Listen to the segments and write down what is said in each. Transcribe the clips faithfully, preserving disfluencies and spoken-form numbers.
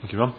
Thank you, Ron.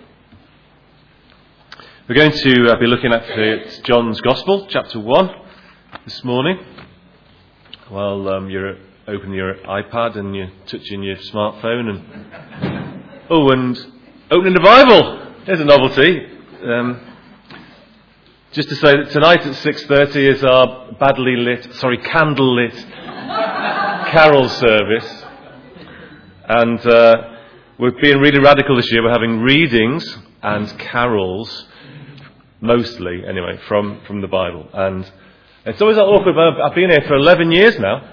We're going to uh, be looking at uh, John's Gospel, chapter one, this morning. While um, you're opening your iPad and you're touching your smartphone and oh, and opening the Bible. There's a novelty. Um, just to say that tonight at six thirty is our badly lit, sorry, candle lit carol service, and uh, we're being really radical this year. We're having readings and carols, mostly anyway, from, from the Bible. And it's always awkward, but I've been here for eleven years now.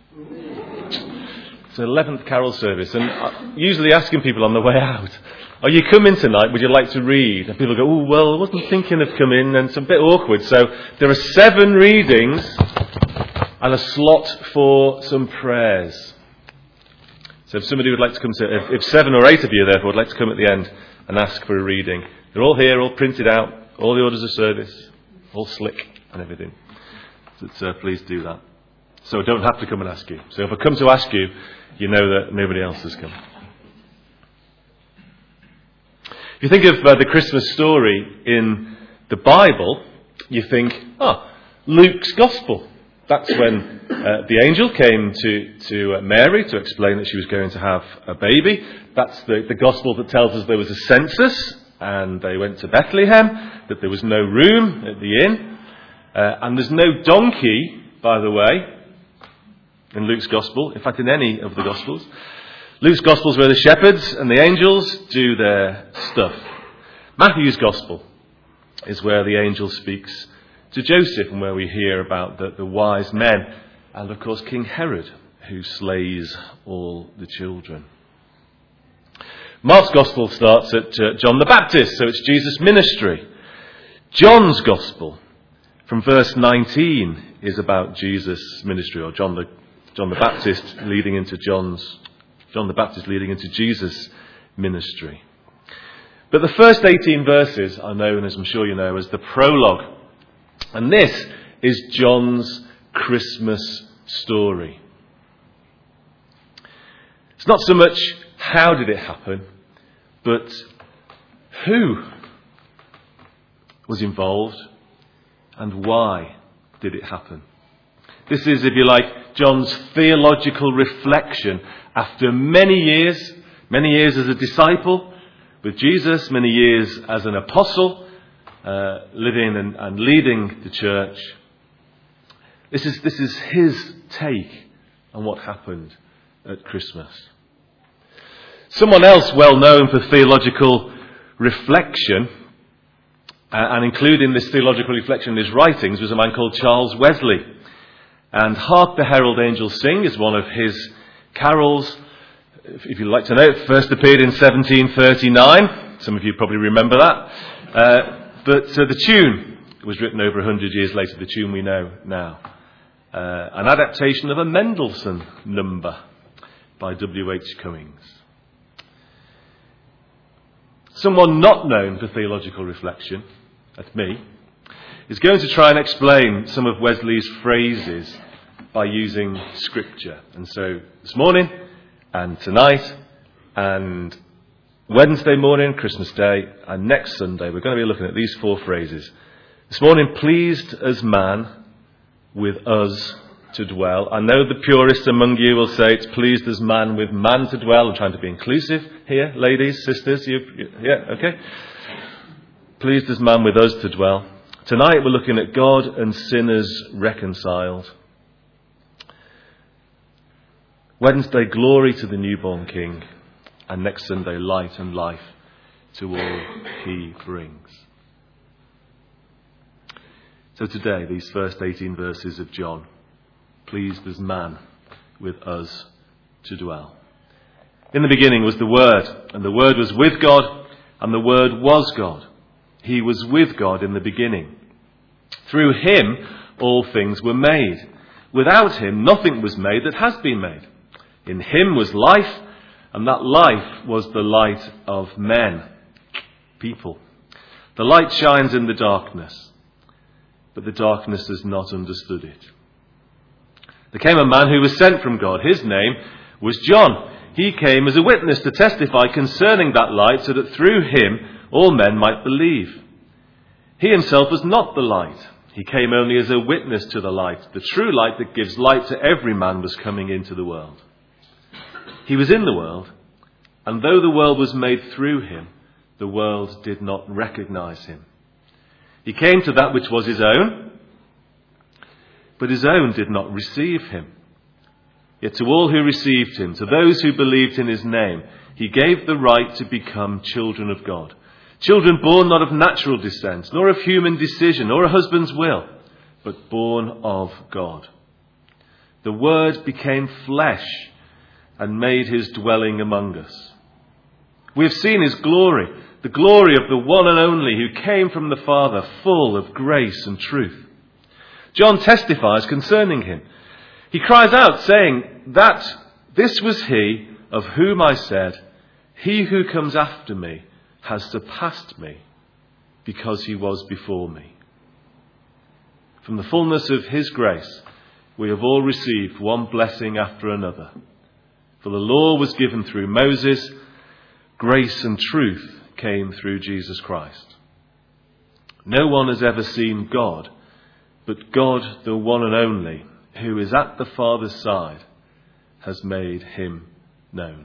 It's the eleventh carol service, and I'm usually asking people on the way out, are you coming tonight? Would you like to read? And people go, oh, well, I wasn't thinking of coming, and it's a bit awkward. So there are seven readings and a slot for some prayers. So if somebody would like to come to, if, if seven or eight of you, therefore, would like to come at the end and ask for a reading, they're all here, all printed out, all the orders of service, all slick and everything. So uh, please do that. So I don't have to come and ask you. So if I come to ask you, you know that nobody else has come. If you think of uh, the Christmas story in the Bible, you think, oh, Luke's Gospel. That's when uh, the angel came to, to uh, Mary to explain that she was going to have a baby. That's the, the Gospel that tells us there was a census and they went to Bethlehem, that there was no room at the inn. Uh, and there's no donkey, by the way, in Luke's Gospel. In fact, in any of the Gospels. Luke's Gospel is where the shepherds and the angels do their stuff. Matthew's Gospel is where the angel speaks to Joseph and where we hear about the, the wise men and, of course, King Herod, who slays all the children. Mark's Gospel starts at uh, John the Baptist, so it's Jesus' ministry. John's Gospel, from verse nineteen, is about Jesus' ministry, or John the John the Baptist leading into John's John the Baptist leading into Jesus' ministry. But the first eighteen verses are known, as I'm sure you know, as the prologue. And this is John's Christmas story. It's not so much how did it happen, but who was involved and why did it happen. This is, if you like, John's theological reflection after many years, many years as a disciple with Jesus, many years as an apostle, uh, living and, and leading the church. This is, this is his take on what happened at Christmas. Someone else well known for theological reflection, uh, and including this theological reflection in his writings, was a man called Charles Wesley. And Hark the Herald Angels Sing is one of his carols. If you'd like to know, it first appeared in seventeen thirty-nine. Some of you probably remember that. Uh, but uh, the tune was written over one hundred years later, the tune we know now. Uh, an adaptation of a Mendelssohn number by W H Cummings. Someone not known for theological reflection, that's me, is going to try and explain some of Wesley's phrases by using scripture. And so this morning and tonight and Wednesday morning, Christmas Day, and next Sunday, we're going to be looking at these four phrases. This morning, pleased as man with us to dwell. I know the purists among you will say it's pleased as man with man to dwell. I'm trying to be inclusive here, ladies, sisters. You, you, yeah, okay. Pleased as man with us to dwell. Tonight we're looking at God and sinners reconciled. Wednesday, glory to the newborn King. And next Sunday, light and life to all he brings. So today, these first eighteen verses of John. Pleased as man with us to dwell. In the beginning was the Word, and the Word was with God, and the Word was God. He was with God in the beginning. Through him all things were made. Without him nothing was made that has been made. In him was life, and that life was the light of men, people. The light shines in the darkness, but the darkness has not understood it. There came a man who was sent from God. His name was John. He came as a witness to testify concerning that light, so that through him all men might believe. He himself was not the light. He came only as a witness to the light. The true light that gives light to every man was coming into the world. He was in the world, and though the world was made through him, the world did not recognize him. He came to that which was his own, but his own did not receive him. Yet to all who received him, to those who believed in his name, he gave the right to become children of God. Children born not of natural descent, nor of human decision, nor a husband's will, but born of God. The Word became flesh and made his dwelling among us. We have seen his glory, the glory of the one and only who came from the Father, full of grace and truth. John testifies concerning him. He cries out, saying that this was he of whom I said, he who comes after me has surpassed me, because he was before me. From the fullness of his grace, we have all received one blessing after another. For the law was given through Moses, grace and truth came through Jesus Christ. No one has ever seen God, but God, the one and only, who is at the Father's side, has made him known.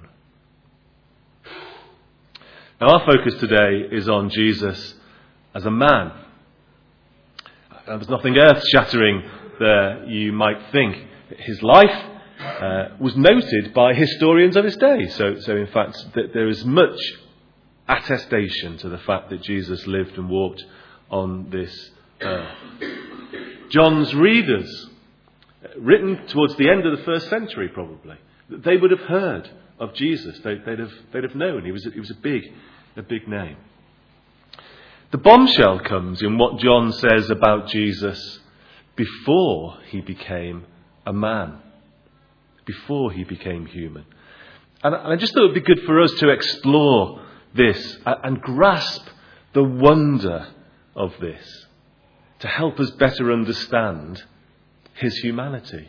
Now, our focus today is on Jesus as a man. There was nothing earth-shattering there, you might think. His life uh, was noted by historians of his day. So, so in fact, th- there is much attestation to the fact that Jesus lived and walked on this earth. John's readers, written towards the end of the first century probably, they would have heard of Jesus. They, they'd have they'd have known he was he was a big a big name. The bombshell comes in what John says about Jesus before he became a man, before he became human. And I just thought it would be good for us to explore this and grasp the wonder of this, to help us better understand his humanity.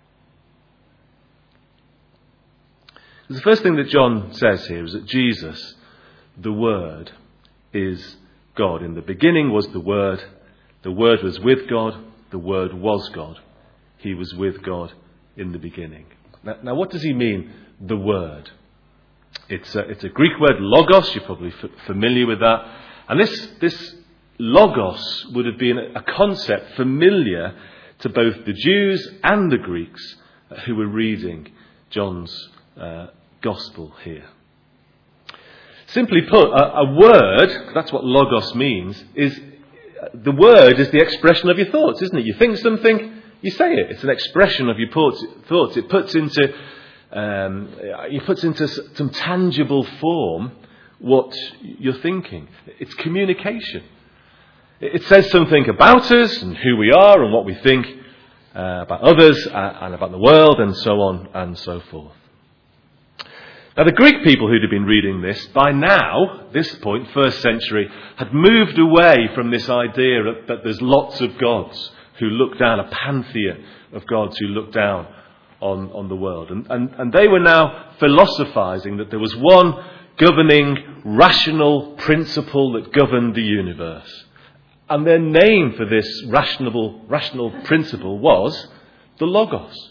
The first thing that John says here is that Jesus, the Word, is God. In the beginning was the Word. The Word was with God. The Word was God. He was with God in the beginning. Now, now what does he mean, the Word? It's a, it's a Greek word, logos. You're probably f- familiar with that. And this, this logos would have been a concept familiar to both the Jews and the Greeks who were reading John's uh, Gospel here. Simply put, a, a word, that's what logos means, is the word is the expression of your thoughts, isn't it? You think something, you say it. It's an expression of your thoughts. It puts into um, it puts into some tangible form what you're thinking. It's communication. It says something about us and who we are and what we think uh, about others and about the world and so on and so forth. Now, the Greek people who'd have been reading this, by now, this point, first century, had moved away from this idea that there's lots of gods who look down, a pantheon of gods who look down on, on the world. And, and, and they were now philosophizing that there was one governing, rational principle that governed the universe. And their name for this rational, rational principle was the Logos.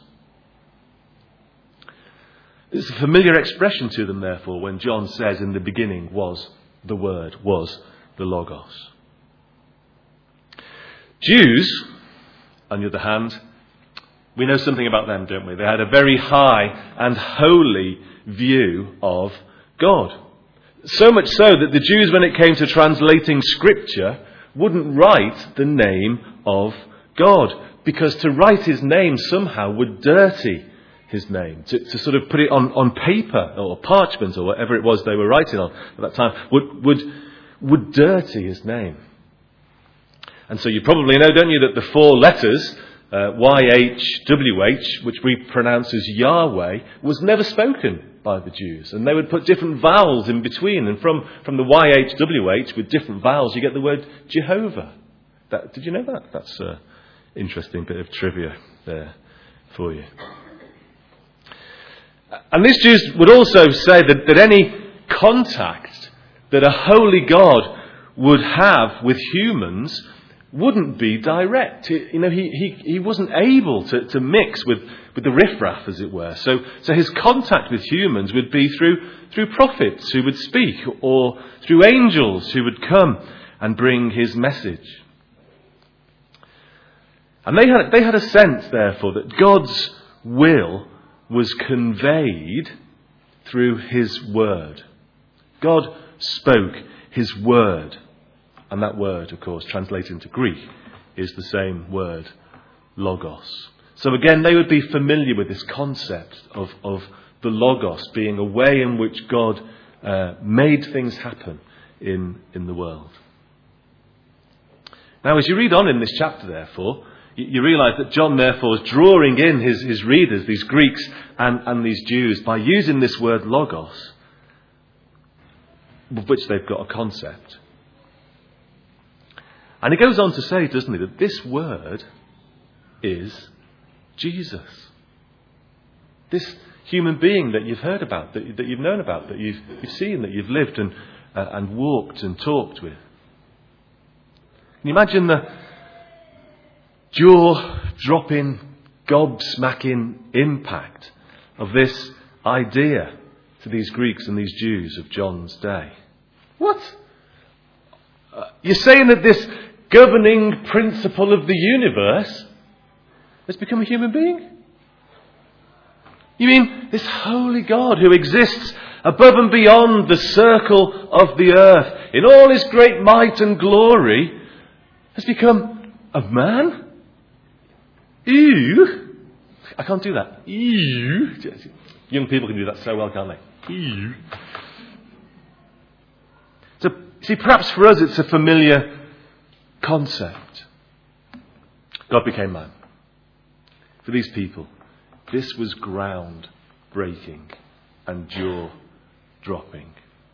It's a familiar expression to them, therefore, when John says in the beginning was the Word, was the Logos. Jews, on the other hand, we know something about them, don't we? They had a very high and holy view of God. So much so that the Jews, when it came to translating Scripture, wouldn't write the name of God, because to write his name somehow would dirty his name. To, to sort of put it on, on paper or parchment or whatever it was they were writing on at that time would would would dirty his name. And so you probably know, don't you, that the four letters uh, Y H W H, which we pronounce as Yahweh, was never spoken by the Jews, and they would put different vowels in between, and from, from the Y H W H with different vowels you get the word Jehovah. That, did you know that? That's an interesting bit of trivia there for you. And these Jews would also say that, that any contact that a holy God would have with humans wouldn't be direct. You know, he, he, he wasn't able to, to mix with, with the riffraff, as it were. So, so his contact with humans would be through, through prophets who would speak, or through angels who would come and bring his message. And they had, they had a sense, therefore, that God's will was conveyed through his word. God spoke his word. And that word, of course, translated into Greek, is the same word, logos. So again, they would be familiar with this concept of, of the logos being a way in which God uh, made things happen in, in the world. Now, as you read on in this chapter, therefore, you, you realise that John, therefore, is drawing in his, his readers, these Greeks and, and these Jews, by using this word logos, of which they've got a concept. And he goes on to say, doesn't he, that this word is Jesus. This human being that you've heard about, that, that you've known about, that you've, you've seen, that you've lived and, uh, and walked and talked with. Can you imagine the jaw-dropping, gobsmacking impact of this idea to these Greeks and these Jews of John's day? What? Uh, you're saying that this governing principle of the universe has become a human being? You mean this holy God who exists above and beyond the circle of the earth in all his great might and glory has become a man? Ew. I can't do that. Ew. Young people can do that so well, can't they? Ew. So, see, perhaps for us it's a familiar concept. God became man. For these people, this was ground breaking and jaw dropping.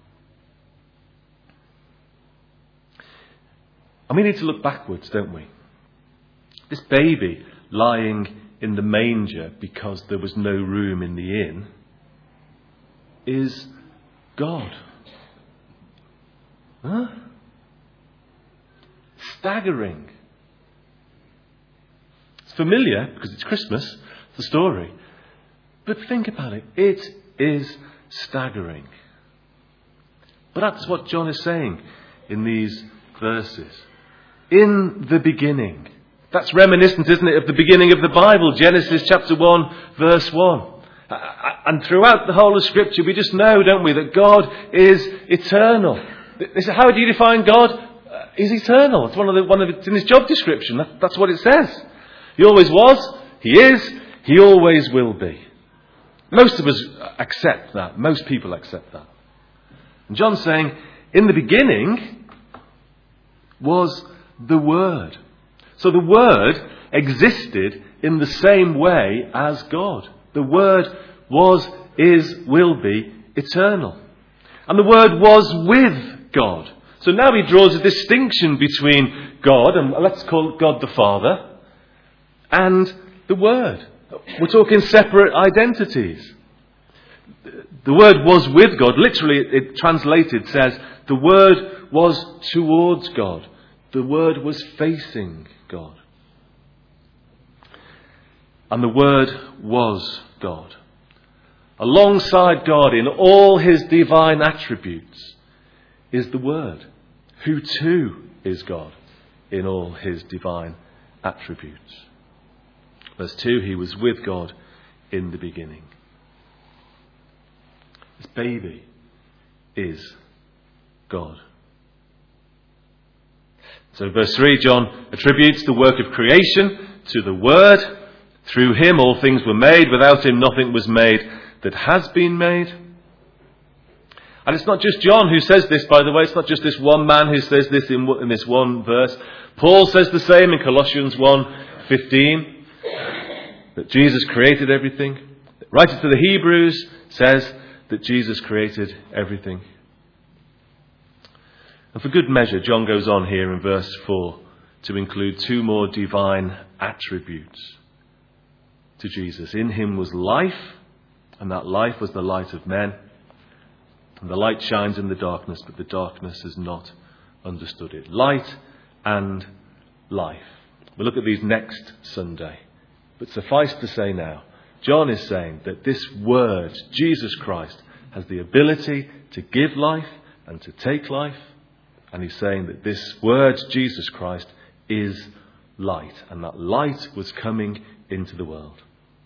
And we need to look backwards, don't we? This baby lying in the manger because there was no room in the inn is God. Huh? Staggering. It's familiar because it's Christmas, the story. But think about it. It is staggering. But that's what John is saying in these verses. In the beginning. That's reminiscent, isn't it, of the beginning of the Bible, Genesis chapter one, verse one. And throughout the whole of Scripture, we just know, don't we, that God is eternal. How do you define God? He's eternal. It's one of the one of it's in his job description. That, that's what it says. He always was. He is. He always will be. Most of us accept that. Most people accept that. And John's saying, in the beginning was the Word. So the Word existed in the same way as God. The Word was, is, will be eternal. And the Word was with God. So now he draws a distinction between God, and let's call God the Father, and the Word. We're talking separate identities. The Word was with God. Literally, it translated says, the Word was towards God. The Word was facing God. And the Word was God. Alongside God in all his divine attributes is the Word, who too is God in all his divine attributes. Verse two, he was with God in the beginning. This baby is God. So verse three, John attributes the work of creation to the Word. Through him all things were made. Without him nothing was made that has been made. And it's not just John who says this, by the way. It's not just this one man who says this in, in this one verse. Paul says the same in Colossians one fifteen. That Jesus created everything. The writer to the Hebrews says that Jesus created everything. And for good measure, John goes on here in verse four to include two more divine attributes to Jesus. In him was life, And that life was the light of men. And the light shines in the darkness, but the darkness has not understood it. Light and life. We'll look at these next Sunday. But suffice to say now, John is saying that this word, Jesus Christ, has the ability to give life and to take life. And he's saying that this word, Jesus Christ, is light. And that light was coming into the world.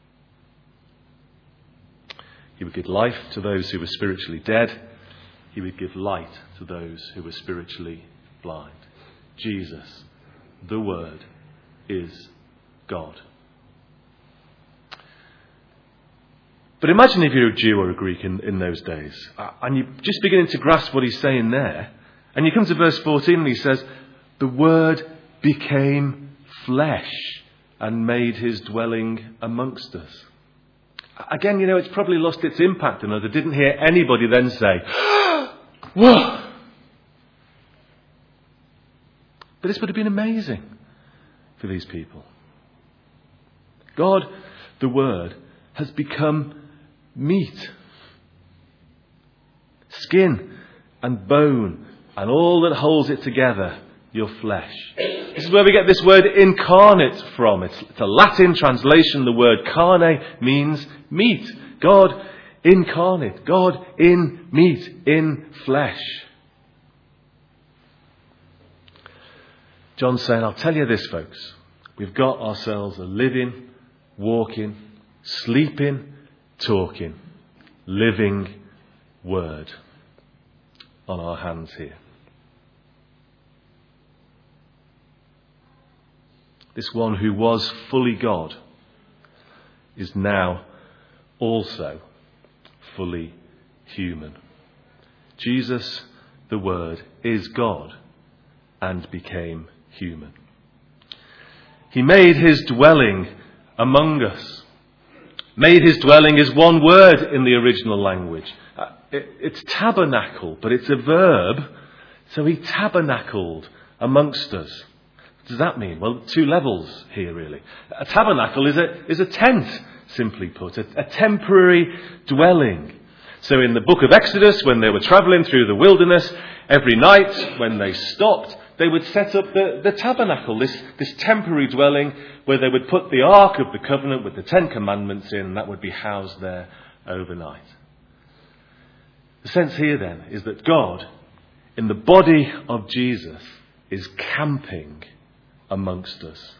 He would give life to those who were spiritually dead. He would give light to those who were spiritually blind. Jesus, the Word, is God. But imagine if you're a Jew or a Greek in, in those days, and you're just beginning to grasp what he's saying there, and you come to verse fourteen and he says, the Word became flesh and made his dwelling amongst us. Again, you know, it's probably lost its impact on us. I didn't hear anybody then say, whoa! But this would have been amazing for these people. God, the Word, has become meat, skin and bone, and all that holds it together, your flesh. This is where we get this word incarnate from. It's, it's a Latin translation. The word carne means meat. God incarnate. God in meat, in flesh. John's saying, I'll tell you this, folks. We've got ourselves a living, walking, sleeping, talking, living word on our hands here. This one who was fully God is now also fully human. Jesus, the Word, is God and became human. He made his dwelling among us. Made his dwelling is one word in the original language. Uh, it, it's tabernacle, but it's a verb. So he tabernacled amongst us. What does that mean? Well, two levels here, really. A tabernacle is a, is a tent, simply put, a, a temporary dwelling. So in the book of Exodus, when they were travelling through the wilderness, every night when they stopped, they would set up the, the tabernacle, this, this temporary dwelling where they would put the Ark of the Covenant with the Ten Commandments in, and that would be housed there overnight. The sense here then is that God, in the body of Jesus, is camping amongst us.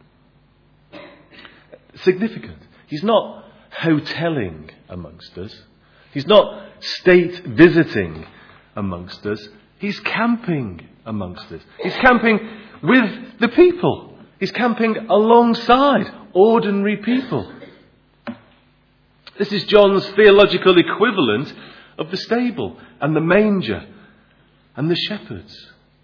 Significant. He's not hoteling amongst us. He's not state visiting amongst us. He's camping amongst us. He's camping with the people. He's camping alongside ordinary people. This is John's theological equivalent of the stable and the manger and the shepherds.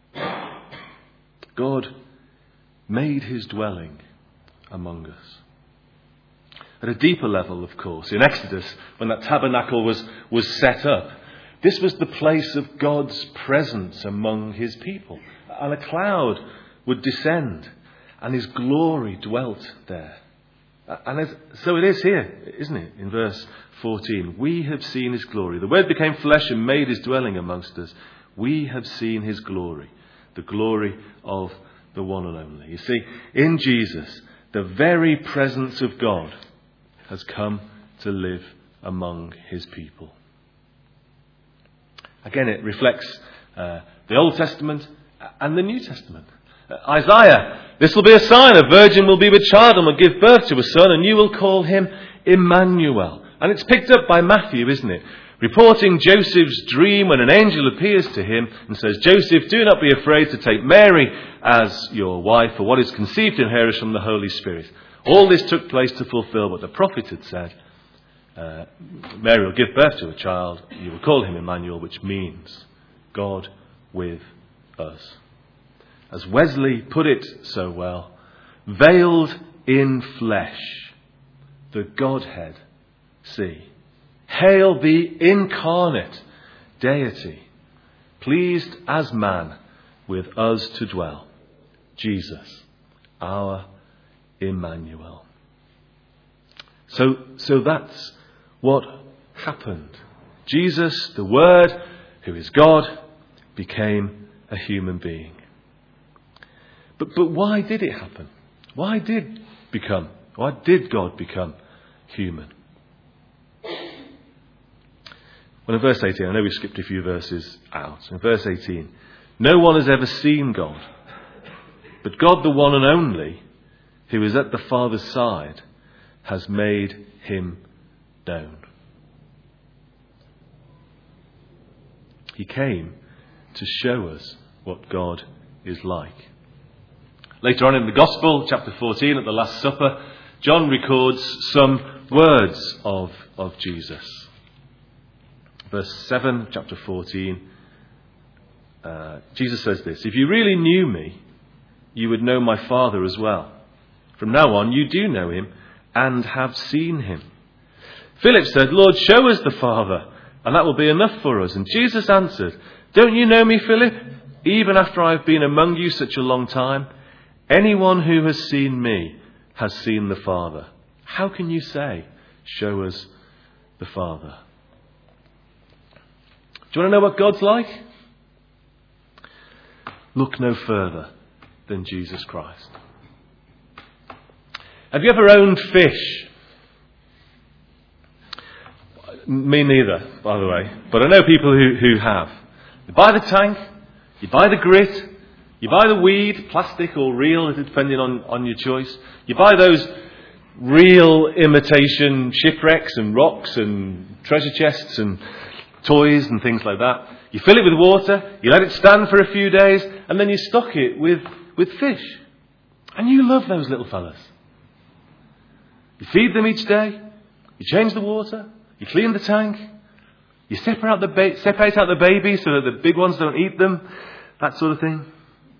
God made his dwelling among us. At a deeper level, of course, in Exodus, when that tabernacle was, was set up, this was the place of God's presence among his people. And a cloud would descend, and his glory dwelt there. And as, so it is here, isn't it? In verse fourteen, we have seen his glory. The Word became flesh and made his dwelling amongst us. We have seen his glory, the glory of the one and only. You see, in Jesus, the very presence of God has come to live among his people. Again, it reflects uh, the Old Testament and the New Testament. Uh, Isaiah, this will be a sign, a virgin will be with child and will give birth to a son, and you will call him Emmanuel. And it's picked up by Matthew, isn't it? Reporting Joseph's dream when an angel appears to him and says, Joseph, do not be afraid to take Mary as your wife, for what is conceived in her is from the Holy Spirit. All this took place to fulfill what the prophet had said. Uh, Mary will give birth to a child. You will call him Emmanuel, which means God with us. As Wesley put it so well, veiled in flesh, the Godhead see. Hail the incarnate deity, pleased as man with us to dwell. Jesus, our Emmanuel. So, so that's what happened. Jesus, the Word, who is God, became a human being. But, but why did it happen? Why did become? Why did God become human? Well, in verse eighteen, I know we skipped a few verses out. In verse eighteen, no one has ever seen God, but God, the one and only, who is at the Father's side, has made him known. He came to show us what God is like. Later on in the Gospel, chapter fourteen, at the Last Supper, John records some words of, of Jesus. Verse seven, chapter fourteen, uh, Jesus says this: "If you really knew me, you would know my Father as well. From now on, you do know him and have seen him." Philip said, "Lord, show us the Father, and that will be enough for us." And Jesus answered, "Don't you know me, Philip, even after I've been among you such a long time? Anyone who has seen me has seen the Father. How can you say, 'Show us the Father'?" Do you want to know what God's like? Look no further than Jesus Christ. Have you ever owned fish? Me neither, by the way. But I know people who, who have. You buy the tank, you buy the grit, you buy the weed, plastic or real, depending on, on your choice. You buy those real imitation shipwrecks and rocks and treasure chests and toys and things like that. You fill it with water, you let it stand for a few days, and then you stock it with, with fish. And you love those little fellas. You feed them each day, you change the water, you clean the tank, you separate out the, ba- separate out the babies so that the big ones don't eat them, that sort of thing.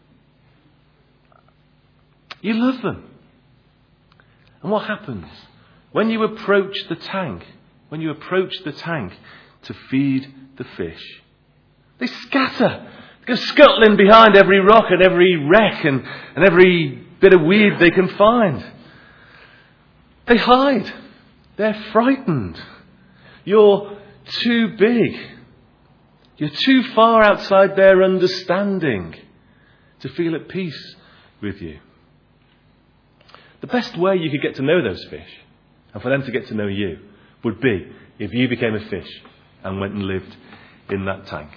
You love them. And what happens? When you approach the tank, when you approach the tank to feed the fish, they scatter. They go scuttling behind every rock and every wreck and, and every bit of weed they can find. They hide. They're frightened. You're too big. You're too far outside their understanding to feel at peace with you. The best way you could get to know those fish, and for them to get to know you, would be if you became a fish and went and lived in that tank.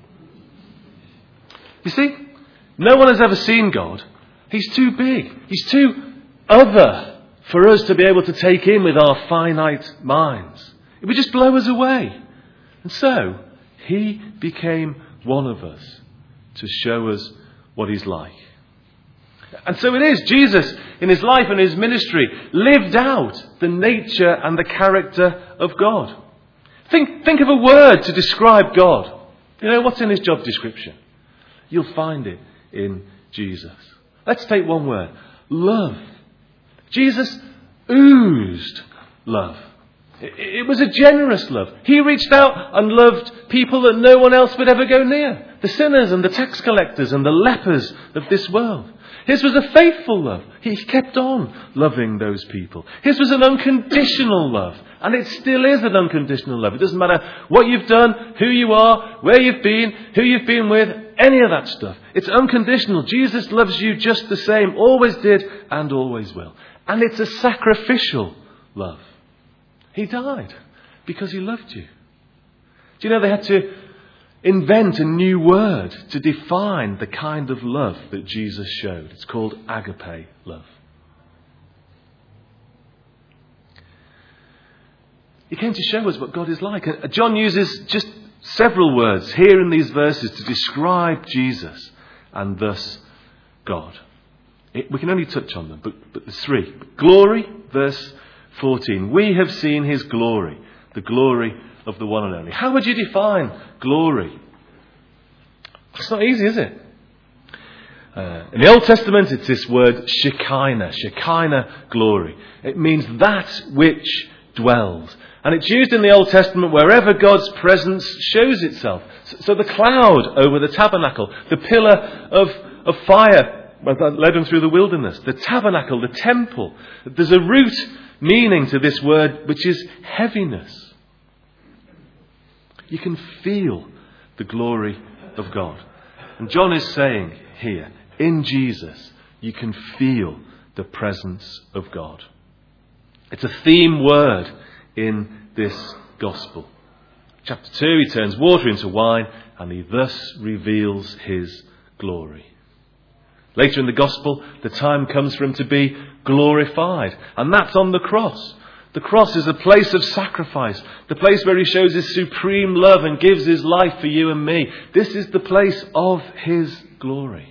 You see, no one has ever seen God. He's too big. He's too other for us to be able to take in with our finite minds. It would just blow us away. And so, he became one of us to show us what he's like. And so it is, Jesus, in his life and his ministry, lived out the nature and the character of God. Think, think of a word to describe God. You know, what's in his job description? You'll find it in Jesus. Let's take one word. Love. Jesus oozed love. It was a generous love. He reached out and loved people that no one else would ever go near. The sinners and the tax collectors and the lepers of this world. His was a faithful love. He kept on loving those people. His was an unconditional love. And it still is an unconditional love. It doesn't matter what you've done, who you are, where you've been, who you've been with, any of that stuff. It's unconditional. Jesus loves you just the same. Always did and always will. And it's a sacrificial love. He died because he loved you. Do you know they had to invent a new word to define the kind of love that Jesus showed? It's called agape love. He came to show us what God is like. John uses just several words here in these verses to describe Jesus and thus God. It, we can only touch on them, but, but there's three. Glory, verse fourteen. We have seen his glory, the glory of the one and only. How would you define glory? It's not easy, is it? Uh, in the Old Testament, it's this word Shekinah, Shekinah glory. It means that which dwells. And it's used in the Old Testament wherever God's presence shows itself. So the cloud over the tabernacle, the pillar of, of fire that led them through the wilderness, the tabernacle, the temple. There's a root meaning to this word which is heaviness. You can feel the glory of God. And John is saying here, in Jesus, you can feel the presence of God. It's a theme word in this gospel. Chapter two, he turns water into wine, and he thus reveals his glory. Later in the gospel, the time comes for him to be glorified, and that's on the cross. The cross is a place of sacrifice, the place where he shows his supreme love and gives his life for you and me. This is the place of his glory.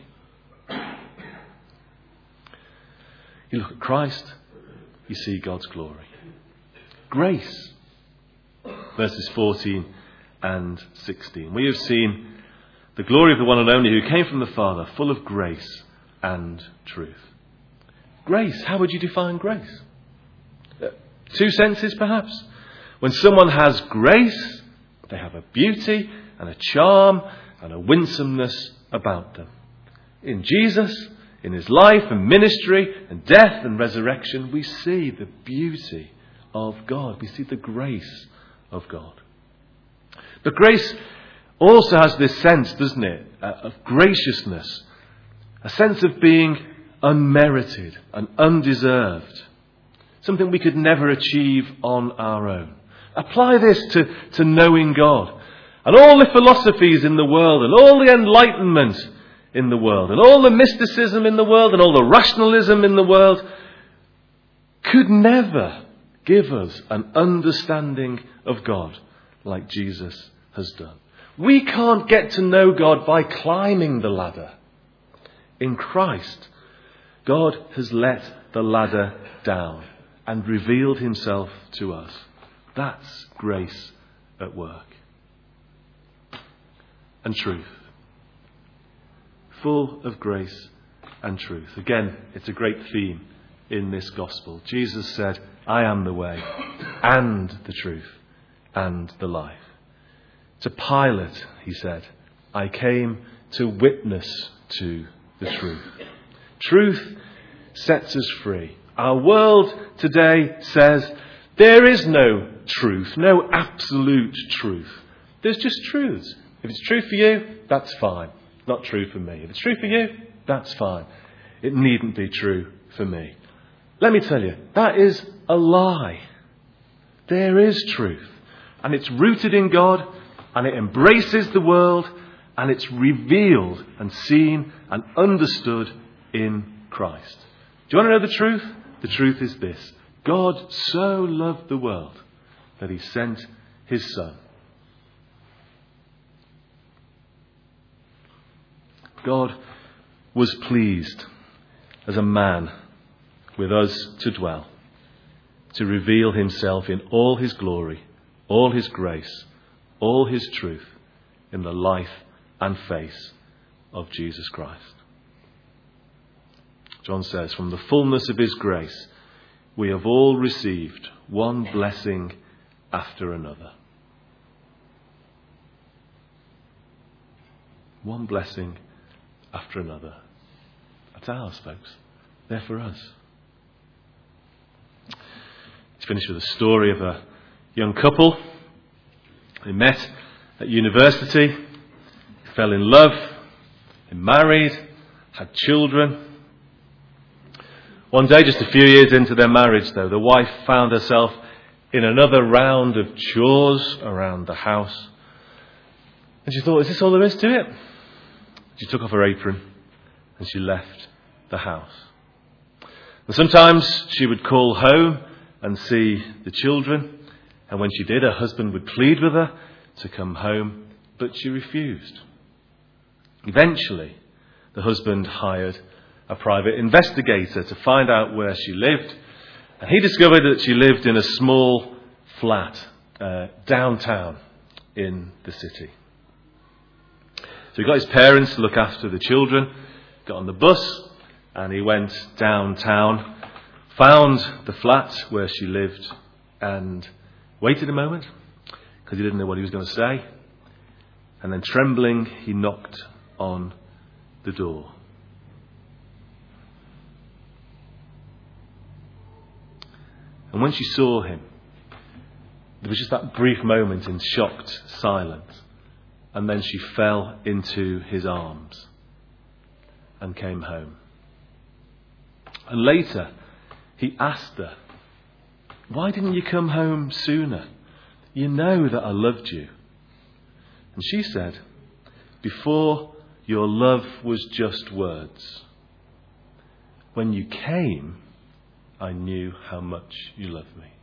You look at Christ, you see God's glory. Grace. Verses fourteen and sixteen. We have seen the glory of the one and only who came from the Father, full of grace and truth. Grace, how would you define grace? Uh, two senses perhaps. When someone has grace, they have a beauty and a charm and a winsomeness about them. In Jesus, in his life and ministry and death and resurrection, we see the beauty of God. We see the grace of God. But grace also has this sense, doesn't it, of graciousness. A sense of being unmerited and undeserved. Something we could never achieve on our own. Apply this to, to knowing God. And all the philosophies in the world, and all the enlightenment in the world, and all the mysticism in the world, and all the rationalism in the world, could never give us an understanding of God like Jesus has done. We can't get to know God by climbing the ladder. In Christ, God has let the ladder down and revealed himself to us. That's grace at work. And truth. Full of grace and truth. Again, it's a great theme in this gospel. Jesus said, I am the way and the truth and the life. To Pilate, he said, I came to witness to the truth. Truth sets us free. Our world today says there is no truth, no absolute truth. There's just truths. If it's true for you, that's fine. Not true for me. If it's true for you, that's fine. It needn't be true for me. Let me tell you, that is a lie. There is truth. And it's rooted in God, and it embraces the world, and it's revealed and seen and understood in Christ. Do you want to know the truth? The truth is this. God so loved the world that he sent his Son. God was pleased as a man with us to dwell, to reveal himself in all his glory, all his grace, all his truth in the life and face of Jesus Christ. John says, from the fullness of his grace, we have all received one blessing after another. One blessing after another. That's ours, folks. They're for us. Let's finish with a story of a young couple. They met at university, fell in love, they married, had children. One day, just a few years into their marriage, though, the wife found herself in another round of chores around the house. And she thought, is this all there is to it? She took off her apron and she left the house. And sometimes she would call home and see the children. And when she did, her husband would plead with her to come home, but she refused. Eventually, the husband hired a private investigator to find out where she lived. And he discovered that she lived in a small flat uh, downtown in the city. So he got his parents to look after the children, got on the bus, and he went downtown, found the flat where she lived, and waited a moment, because he didn't know what he was going to say. And then trembling, he knocked on the door. And when she saw him, There was just that brief moment in shocked silence. And then she fell into his arms and came home. And later, he asked her, "Why didn't you come home sooner? You know that I loved you." And she said, "Before, your love was just words. When you came, I knew how much you loved me."